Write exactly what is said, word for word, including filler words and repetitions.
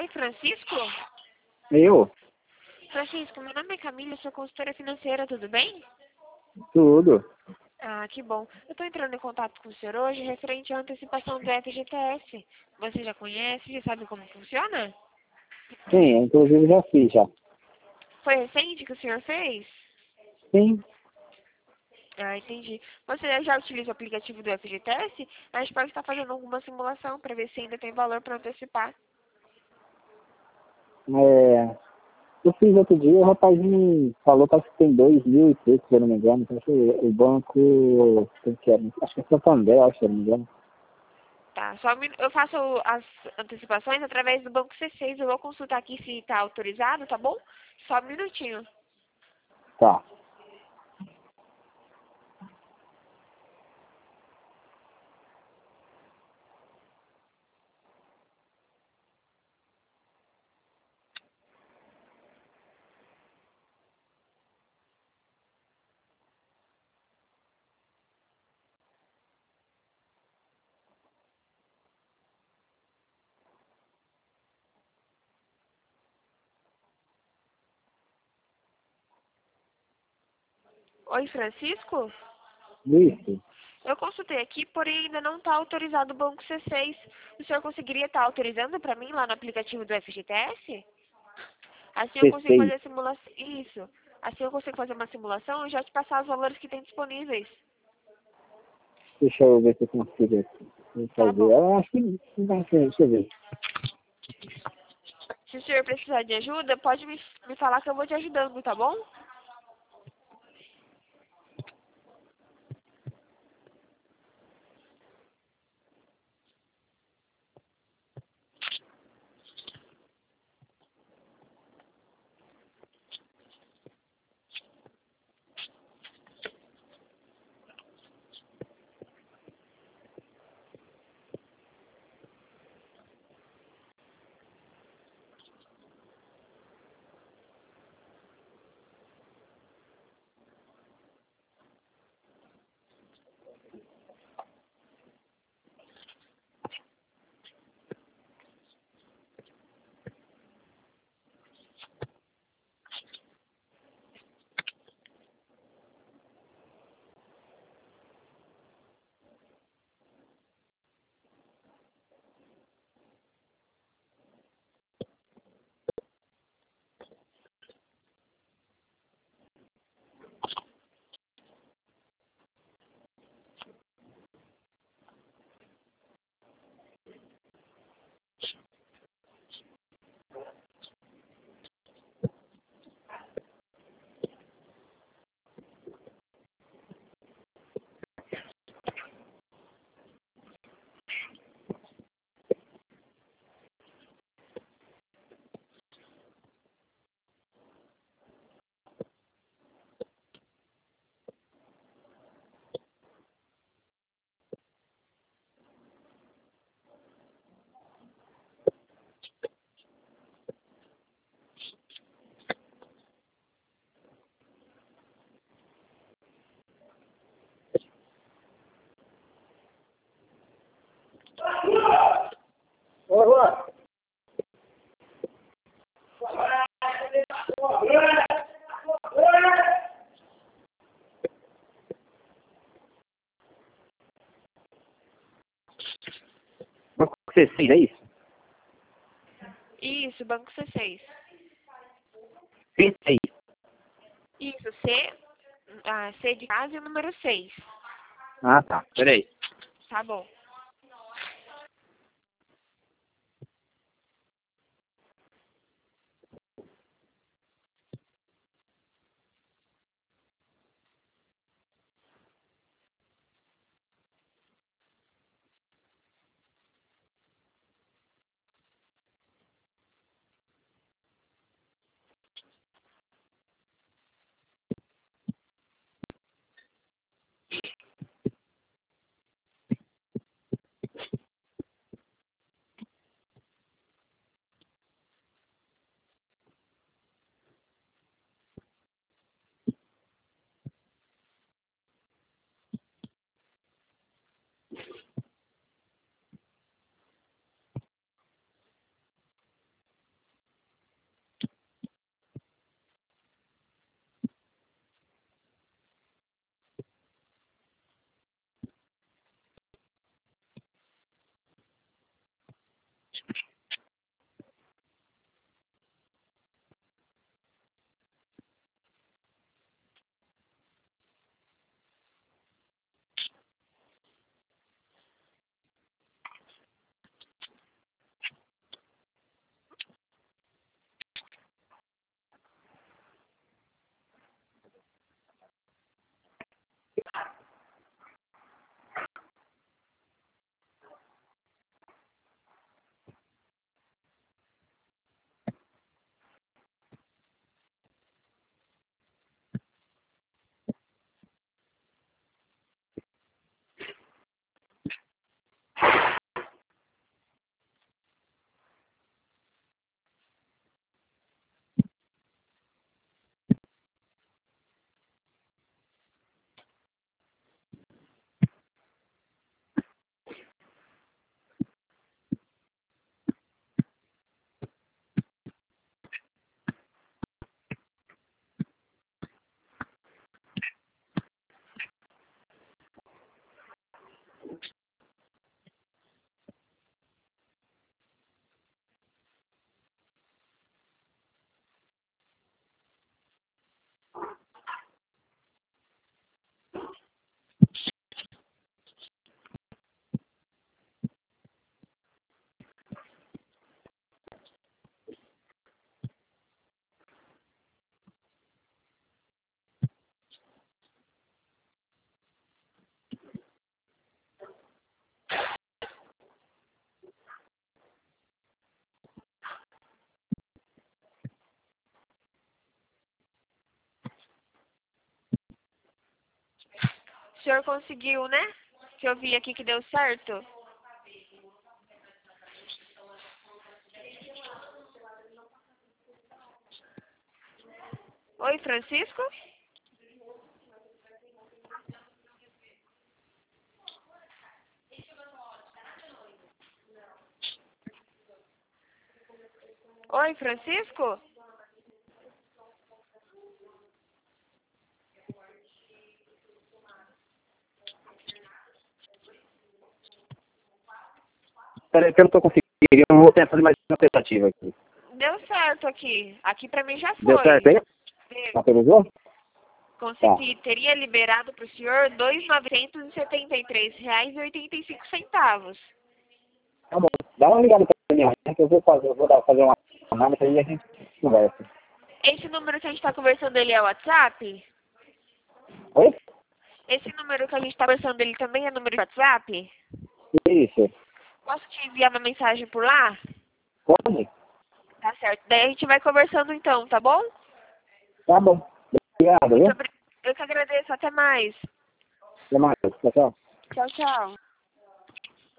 Francisco? Eu? Francisco, meu nome é Camila, sou consultora financeira, tudo bem? Tudo. Ah, que bom. Eu estou entrando em contato com o senhor hoje referente à antecipação do F G T S. Você já conhece, já sabe como funciona? Sim, inclusive já fiz já. Foi recente que o senhor fez? Sim. Ah, entendi. Você já utiliza o aplicativo do F G T S? A gente pode estar fazendo alguma simulação para ver se ainda tem valor para antecipar. É, eu fiz outro dia, o rapaz me falou, parece que tem dois mil e pouco, se eu não me engano. Parece que o banco, tem que era, acho que é Santander, acho, se eu não me engano. Tá, só um minu- eu faço as antecipações através do Banco C seis. Eu vou consultar aqui se está autorizado, tá bom? Só um minutinho. Tá. Oi, Francisco? Isso. Eu consultei aqui, porém ainda não está autorizado o Banco C seis. O senhor conseguiria estar autorizando para mim lá no aplicativo do F G T S? Assim eu consigo C seis. fazer a simulação. Isso. Assim eu consigo fazer uma simulação e já te passar os valores que tem disponíveis. Deixa eu ver se eu consigo Tá fazer. bom. Eu acho que não vai ser, deixa eu ver. Se o senhor precisar de ajuda, pode me, me falar que eu vou te ajudando, tá bom? Ô, Juan. Banco C seis, é isso? Isso, Banco C seis. C seis. Isso, C, ah, C de casa e o número seis. Ah, tá. Peraí. Tá bom. senhor conseguiu, né? Que eu vi aqui que deu certo. Oi, Francisco? Oi, Francisco? Peraí que eu não tô conseguindo. Eu vou tentar fazer mais uma tentativa aqui. Deu certo aqui. Aqui pra mim já foi. Deu certo aí? Deu. Autorizou? Consegui. Teria liberado pro senhor dois mil novecentos e setenta e três reais e oitenta e cinco centavos. Tá bom. Dá uma ligada pra mim, que eu vou fazer, eu vou dar, fazer uma análise aí e a gente conversa. Esse número que a gente tá conversando, ele é o WhatsApp? Oi? Esse número que a gente tá conversando, ele também é número de WhatsApp? Isso. Posso te enviar uma mensagem por lá? Pode? Tá certo. Daí a gente vai conversando então, tá bom? Tá bom. Obrigado, Muito viu? obri- Eu que agradeço. Até mais. Até mais. Tchau, tchau. Tchau, tchau.